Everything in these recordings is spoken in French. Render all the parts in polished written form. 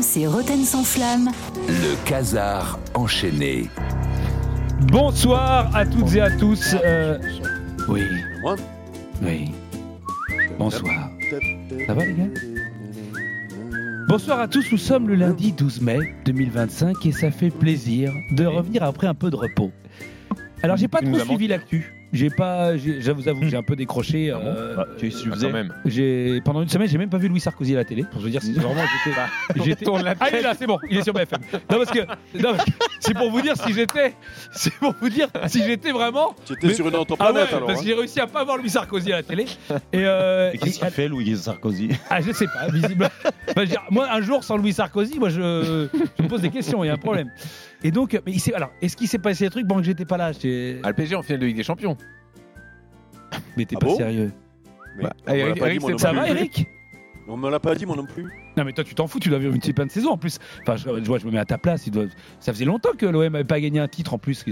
c'est Roten sans flamme. Le Casar enchaîné. Bonsoir à toutes et à tous. Oui. Moi Oui. Bonsoir. Ça va les gars ? Bonsoir à tous, nous sommes le lundi 12 mai 2025 et ça fait plaisir de revenir après un peu de repos. Alors j'ai pas trop suivi l'actu. Je vous avoue que j'ai un peu décroché. Tu faisais même. Pendant une semaine, j'ai même pas vu Louis Sarkozy à la télé. Pour vous dire si vraiment j'étais. Ah il est là, c'est bon, il est sur BFM. Non parce que c'est pour vous dire si j'étais vraiment. Tu étais sur une autre planète alors. Parce que j'ai réussi à pas voir Louis Sarkozy à la télé. Et qu'est-ce qu'il fait Louis Sarkozy ? Ah je sais pas, visible. Moi un jour sans Louis Sarkozy, moi je me pose des questions, il y a un problème. Et donc, est-ce qu'il s'est passé des trucs pendant que j'étais pas là ? Le PSG en finale de Ligue des Champions. Mais t'es pas sérieux. Eric, ça va, Eric ? On me l'a pas dit, moi non plus. Non, mais toi, tu t'en fous, tu dois vivre une petite fin de saison en plus. Enfin, je me mets à ta place. Ça faisait longtemps que l'OM n'avait pas gagné un titre en plus.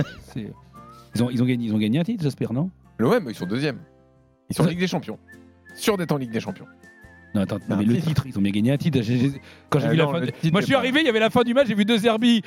Ils ont gagné un titre, j'espère, non ? L'OM, ils sont deuxième. Ils sont en Ligue des Champions. Sûr d'être en Ligue des Champions. Non, attends, mais le titre, ils ont bien gagné un titre. Quand j'ai vu la fin, moi je suis arrivé, il y avait la fin du match, j'ai vu deux Zerbi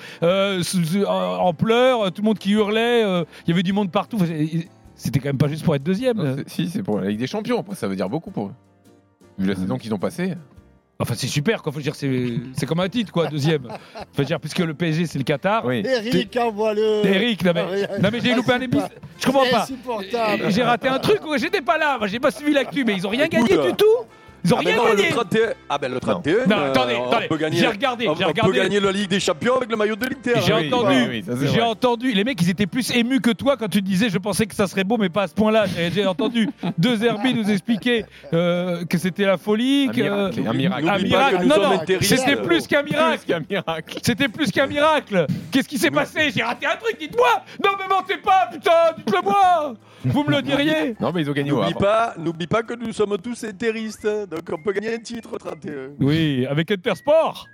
en pleurs, tout le monde qui hurlait, il y avait du monde partout. C'était quand même pas juste pour être deuxième. Non, c'est pour la Ligue des Champions. Après, ça veut dire beaucoup pour eux. Vu la saison qu'ils ont passée. Enfin, c'est super, quoi. Faut dire, c'est comme un titre, quoi, deuxième. Faut dire, puisque le PSG, c'est le Qatar. Oui. Eric, envoie-le. Eric, non mais j'ai loupé un épisode. Je comprends pas. J'ai raté un truc, j'étais pas là. Moi, j'ai pas suivi l'actu, mais ils ont rien gagné du tout. Ils ont rien gagné. Le 31. Non, attendez. J'ai regardé. On peut gagner la Ligue des Champions avec le maillot de l'Inter. J'ai entendu. Les mecs, ils étaient plus émus que toi quand tu disais. Je pensais que ça serait beau, mais pas à ce point-là. J'ai entendu deux Zerbi nous expliquer que c'était la folie, Un miracle. Non, c'était plus qu'un miracle. C'était plus qu'un miracle. Qu'est-ce qui s'est passé ? J'ai raté un truc. Dites-moi. Non, me mentez pas, putain. Dites-le moi. Vous me le diriez ? Non, mais ils ont gagné. N'oublie pas que nous sommes tous intéristes. Donc on peut gagner un titre 31. Oui, avec Intersport.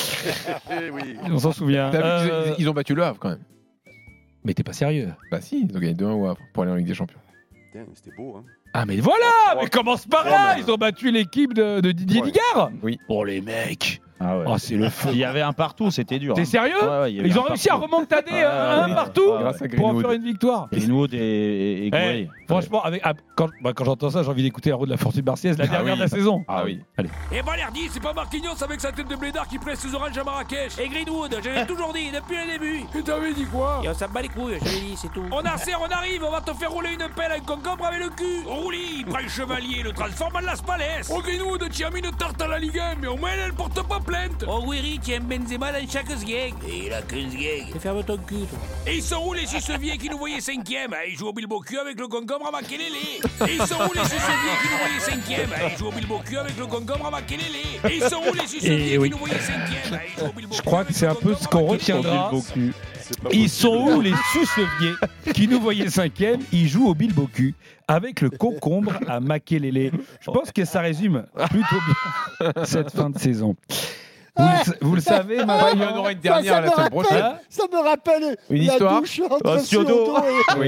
Oui. On s'en souvient. Ils ont battu le Havre quand même. Mais t'es pas sérieux ? Bah si, ils ont gagné 2-1 au Havre pour aller en Ligue des Champions. Putain, c'était beau, hein. Ah mais voilà, mais commence par là. Ils ont battu l'équipe de Didier Digard. Oui. Oh les mecs. Ah ouais. Oh c'est le feu. Il y avait un partout, c'était dur. T'es sérieux ? Ouais, Ils ont réussi à remontader un partout pour en faire une victoire. Greenwood et Gouet. Franchement, quand j'entends ça, j'ai envie d'écouter la roue de la Fortune Marseillaise, la dernière de la saison. Ah oui. Allez. Et Balerdi, c'est pas Marquinhos avec sa tête de blédard qui presse ses oranges à Marrakech. Et Greenwood, je l'ai toujours dit depuis le début. Et t'avais dit quoi ? Et on s'en bat les couilles, je l'ai dit, c'est tout. On arrive, on va te faire rouler une pelle avec concombre avec le cul. Rouli, prend le chevalier, le transforme en Las Palais. Oh Greenwood, tu as mis une tarte à la Ligue 1, mais au moins elle porte pas plainte. Oh oui, tu aimes Benzema dans chaque sgeg. Et il a qu'une sgeg. Et ferme ton cul, toi. Et ils sont où les Susseviers qui nous voyaient 5ème ? Ils jouent au Bilbo cul avec le concombre à Makelele. Et ils sont où les Susseviers qui nous voyaient 5ème ? Ils jouent au Bilbo cul avec le concombre à Makelele. Et ils sont où les Susseviers qui nous voyaient 5ème ? Ils jouent au Bilbo Je crois que c'est un peu ce qu'on retiendra. Ils sont où les Susseviers qui nous voyaient 5ème ? Ils jouent au Bilbo cul avec le concombre à Makelele. Je pense que ça résume plutôt bien cette fin de saison. Vous le savez, Il y en aura une dernière la semaine prochaine. Ça me rappelle une la histoire douche entre Siodo. Oui.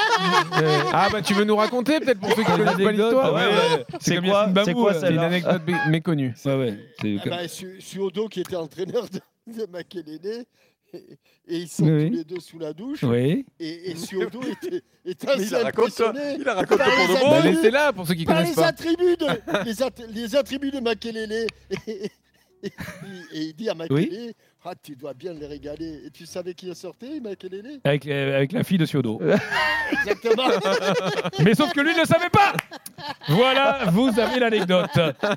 Ah bah tu veux nous raconter peut-être pour ceux qui connaissent pas l'histoire. C'est quoi C'est une anecdote méconnue. Siodo qui était entraîneur de Makelele. Et ils sont tous les deux sous la douche. Oui. Et Siodo était assez impressionné. Il a raconté pour de bon. Bah laissez-la pour ceux qui connaissent pas. Les attributs de Makelele. Et il dit à Makelele, tu dois bien les régaler. Et tu savais qui est sorti, Makelele ? Avec la fille de Siodo. Exactement. Mais sauf que lui ne le savait pas. Voilà, vous avez l'anecdote.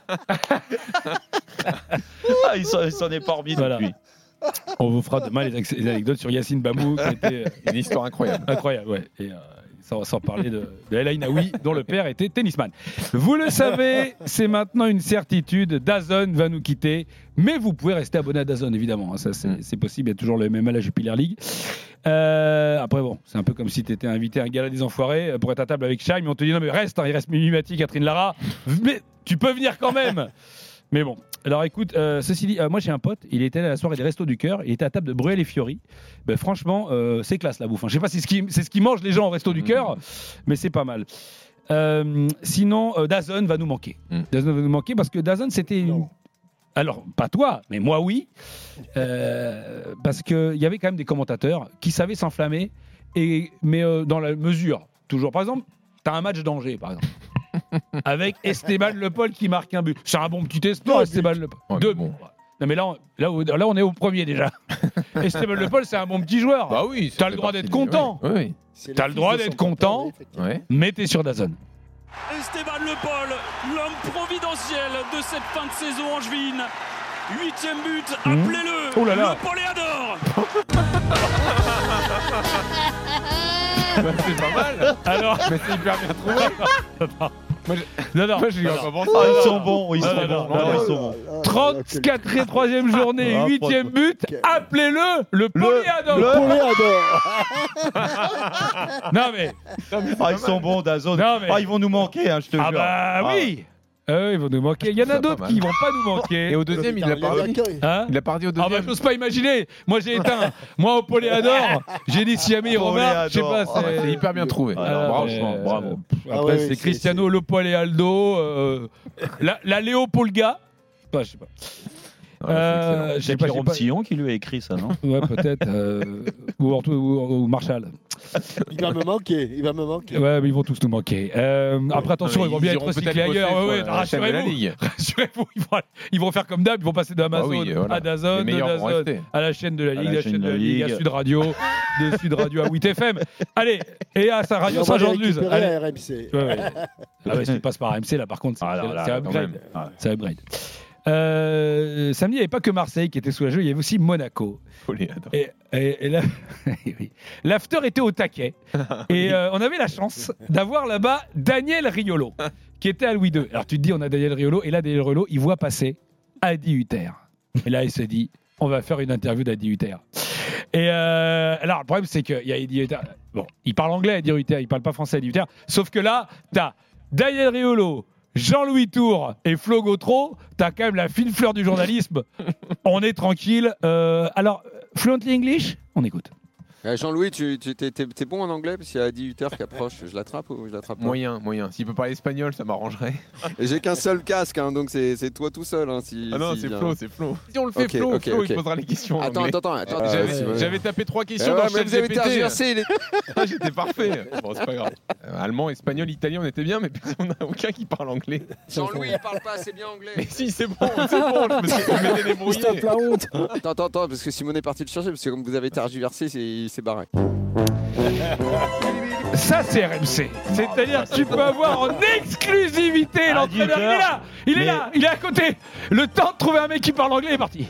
Il s'en est pas remis depuis. On vous fera demain les anecdotes sur Yacine Bamou, qui était une histoire incroyable. Incroyable, ouais. Et sans parler de El Ainaoui, dont le père était tennisman. Vous le savez, c'est maintenant une certitude. DAZN va nous quitter, mais vous pouvez rester abonné à DAZN, évidemment. Ça, c'est possible. Il y a toujours le MMA, la Jupiler League. Après, bon, c'est un peu comme si tu étais invité à un gala des enfoirés pour être à table avec Chaim, mais on te dit non, mais reste, il reste Mimimati, Catherine Lara. Mais tu peux venir quand même. Mais bon, alors écoute, ceci dit, moi j'ai un pote, il était à la soirée des Restos du Cœur, il était à table de Bruel et Fiori. Ben, franchement, c'est classe la bouffe. Je sais pas si c'est ce qui mangent les gens au Resto du Cœur, mais c'est pas mal. Sinon, DAZN va nous manquer. DAZN va nous manquer parce que DAZN, c'était Alors, pas toi, mais moi, oui. Parce qu'il y avait quand même des commentateurs qui savaient s'enflammer, mais dans la mesure, toujours. Par exemple, tu as un match d'Angers, par exemple, avec Esteban Le Pol qui marque un but. C'est un bon petit espoir, Esteban Le Pol. Ouais, Deux bon. buts. Non, mais là, on est au premier déjà. Esteban Le Pol, c'est un bon petit joueur. Bah oui. T'as le droit d'être content. Oui, oui. T'as le droit d'être content, Ouais. mais t'es sur DAZN. Esteban Le Pol, l'homme providentiel de cette fin de saison angevine. 8e but, appelez-le Oh là là. Le Poléador. Bah, c'est pas mal. Alors, Mais c'est hyper bien trouvé. non. Moi, j'y ai pas pensé. Ah, ils sont bons, ils sont non, bons. non, Non, non, ils sont bons. 34e journée, 8e but, appelez-le le Poléador. Non mais, Ah, ils sont bons, DAZN. Non, mais- Ah, ils vont nous manquer, hein, je te jure. ah bah oui. Ils vont nous manquer. Il y en a Ça, d'autres pas qui mal. vont pas nous manquer. Et au deuxième, il l'a pas dit. Hein Il l'a pas dit au Ah bah deuxième. j'ose pas imaginer. Moi j'ai éteint. Moi au Poléador, j'ai dit Siami Romain. Je sais pas. Poléador. Ah, c'est hyper bien trouvé. Alors, mais, franchement, bravo. Après oui, c'est c'est- Cristiano Le Poléaldo, la Léo Polga. Je sais pas. Je sais C'est pas, Jérôme j'ai pas- Sillon qui lui a écrit ça, non? Ouais, peut-être. Ou Marshall. Il va me manquer. Ouais, mais ils vont tous nous manquer. Après, attention, ils vont bien être recyclés ailleurs. Ouais, rassurez-vous. Rassurez-vous, ils vont faire comme d'hab. Ils vont passer d'Amazon oui, voilà. à DAZN, Les de meilleurs vont DAZN rester. à la chaîne de la À Ligue, la la chaîne de la Ligue, à Ligue. Sud Radio, de Sud Radio à 8FM. Allez, et à sa radio On va les Saint-Jean-de-Luz. récupérer Allez. à RMC. Ouais. Ah ouais, s'il passe par AMC, là, par contre, Ah, là, c'est là, upgrade. quand même. C'est upgrade. Samedi, il n'y avait pas que Marseille qui était sous la jeu, il y avait aussi Monaco. Poléador. Et là, oui. L'after était au taquet. Et on avait la chance d'avoir là-bas Daniel Riolo, qui était à Louis II. Alors tu te dis, on a Daniel Riolo, et là, Daniel Riolo, il voit passer Adi Hutter. Et là, il se dit, on va faire une interview d'Adi Hutter. Et alors, le problème, c'est qu'il y a Adi Hutter. Bon, il parle anglais, Adi Hutter, il parle pas français, Adi Hutter. Sauf que là, t'as Daniel Riolo, Jean-Louis Tour et Flo Gautreau, t'as quand même la fine fleur du journalisme. On est tranquille. Alors, fluently English, on écoute. Jean-Louis, t'es bon en anglais parce qu'il y a Adi Hutter qui approche. Je l'attrape ou je l'attrape pas? Moyen. S'il peut parler espagnol, ça m'arrangerait. Et j'ai qu'un seul casque, hein, donc c'est toi tout seul. Hein, si, Ah non, si c'est vient. Flo. Si on le fait, Ok, Flo, ok, Flo, ok. il posera les questions. en Attends, anglais. attends. J'avais tapé 3 questions Ouais, dans mais vous avez ChatGPT. tergiversé. Ah, j'étais parfait. Bon, c'est pas grave. Allemand, espagnol, italien, on était bien, mais on n'a aucun qui parle anglais. Jean-Louis, il parle pas assez bien anglais. Mais si, c'est bon. Je m'étais débrouillé. la honte. Attends, parce que Simon est parti le chercher, parce que comme vous avez tergiversé, il s'est barré. Ça, c'est RMC. C'est-à-dire que tu peux avoir en exclusivité l'entraîneur. Il est là, il est à côté. Le temps de trouver un mec qui parle anglais est parti.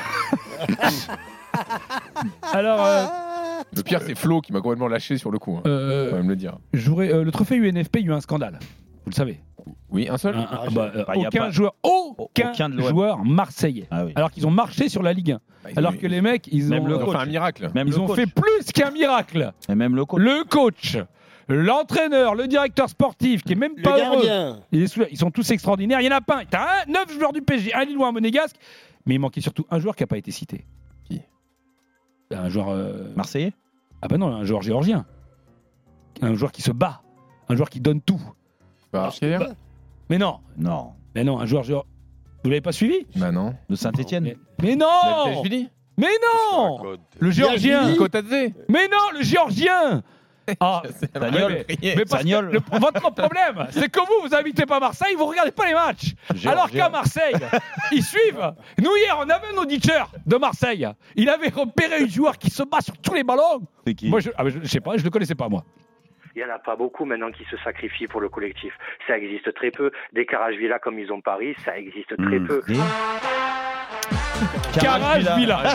Alors, Le pire, c'est Flo qui m'a complètement lâché sur le coup. Faut même le dire. le trophée UNFP, il y a eu un scandale. Vous le savez. Oui, un seul. y a Aucun pas- joueur de loi. joueur marseillais. Ah oui. Alors qu'ils ont marché sur la Ligue 1. Alors que les mecs, ils Même ont, le Ils ont coach. fait un miracle. Même ils le ont coach. fait plus qu'un miracle. Et même le coach. Le coach, l'entraîneur, le directeur sportif, qui est même Le pas heureux. gardien. Ils sont tous extraordinaires. Il y en a pas. T'as 9 joueurs du PSG, un Lillois, un Monégasque. Mais il manquait surtout un joueur qui n'a pas été cité. Qui? Un joueur. Marseillais. Ah bah non, un joueur géorgien. Un joueur qui se bat. Un joueur qui donne tout. Mais non. Non. Mais non, un joueur géorgien. Vous l'avez pas suivi? Bah non. De Saint-Etienne. Mais non. Mais non. Le géorgien. Nico Tadze. Mais non, le géorgien. Ah, Sagnol. mais parce que Sagnol. votre problème, c'est que vous habitez pas Marseille, vous regardez pas les matchs. Alors qu'à Marseille, ils suivent. Nous hier, on avait un auditeur de Marseille. Il avait repéré un joueur qui se bat sur tous les ballons. C'est qui? Moi, je sais pas, je le connaissais pas moi. Il n'y en a pas beaucoup maintenant qui se sacrifient pour le collectif. Ça existe très peu. Des Carragevilla comme ils ont Paris, ça existe très peu. Carragevilla.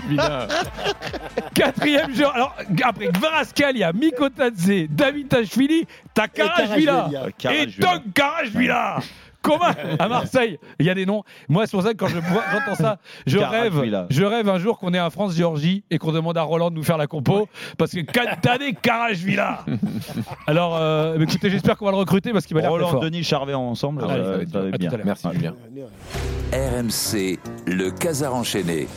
4e joueur. Alors, après Kvaratskhelia, il y a Mikotadze, Davitashvili, t'as Carragevilla. Et Doug Carragevilla. Comment à Marseille, il y a des noms. Moi, c'est pour ça que quand j'entends ça, je rêve un jour qu'on ait un France-Géorgie et qu'on demande à Roland de nous faire la compo parce que Kantane Carragevilla. Alors, écoutez, j'espère qu'on va le recruter parce qu'il va l'air très Roland, fort. Denis, Charvet ensemble. Allez, ça va être à bien. tout à l'heure. Merci Julien. RMC, le Casar enchaîné.